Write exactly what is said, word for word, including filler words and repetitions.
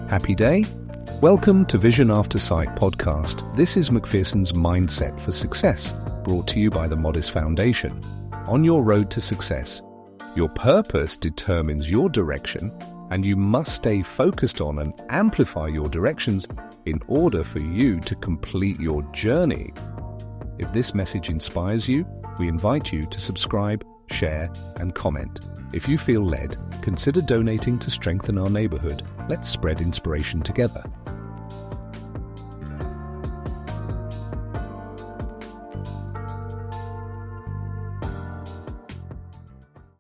Happy day? Welcome to Vision After Sight podcast. This is Macpherson's Mindset for Success, brought to you by the Modest Foundation. On your road to success, your purpose determines your direction, and you must stay focused on and amplify your directions in order for you to complete your journey. If this message inspires you, we invite you to subscribe, share, and comment. If you feel led, consider donating to strengthen our neighborhood. Let's spread inspiration together.